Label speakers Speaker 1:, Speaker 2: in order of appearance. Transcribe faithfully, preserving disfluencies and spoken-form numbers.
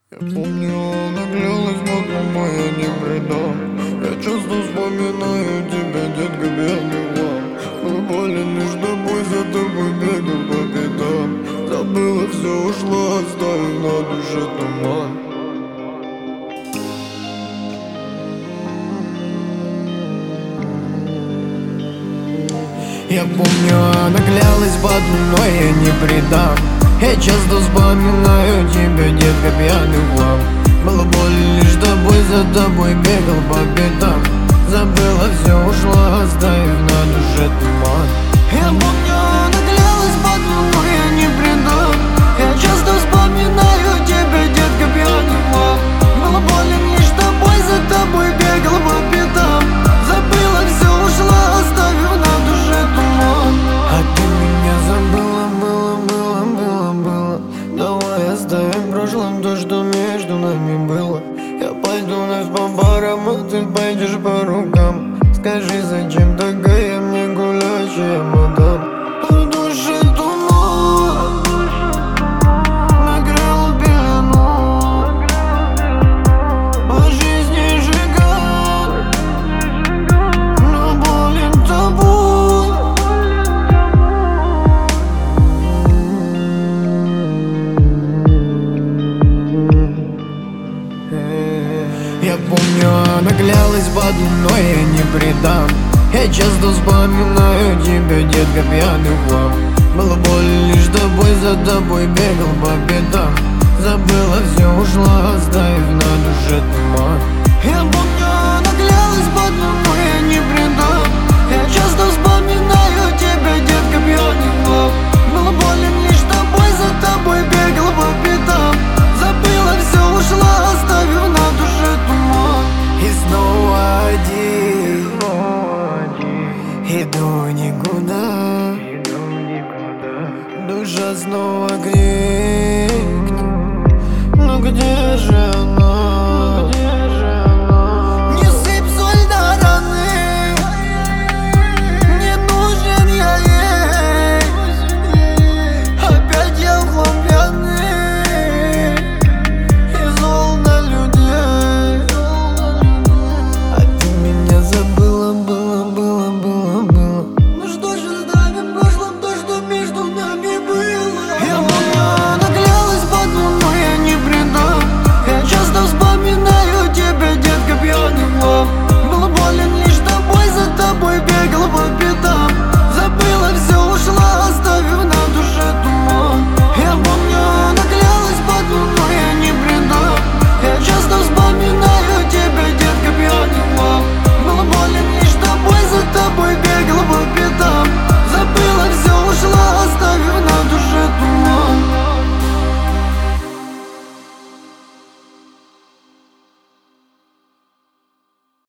Speaker 1: Я помню, она клялась, мама, я не предам. Я часто вспоминаю тебя, детка, белый вам. Мы болен лишь тобой, за тобой бегал по пятам. Забыла, все ушла, оставив на душе туман. Я помню, она клялась под луной, я не предам. Я часто вспоминаю тебя, детка, пьяный хлам. Было больно лишь тобой, за тобой бегал по пятам. Забыла, все ушла, оставив на душе туман. Я помню, она клялась под луной, я не предам. Я часто вспоминаю тебя, детка, пьяный хлам. Было больно лишь тобой, за тобой бегал по пятам. Забыла, все ушла, оставив на душе туман. А ты меня забыла, было, было, было, было. Давай оставим в прошлом то, что между нами было. Я пойду вновь по барам, а ты пойдешь по рукам. Скажи, зачем такая мне гулящая мадам? В душе туман накрыл пелену, по жизни сжигал, но болен тобой. Я помню, она клялась под луной, я не предам. Я часто вспоминаю тебя, детка, пьяный хлам. Было больно лишь тобой, за тобой бегал по пятам. Забыла, все ушла, оставив на душе туман.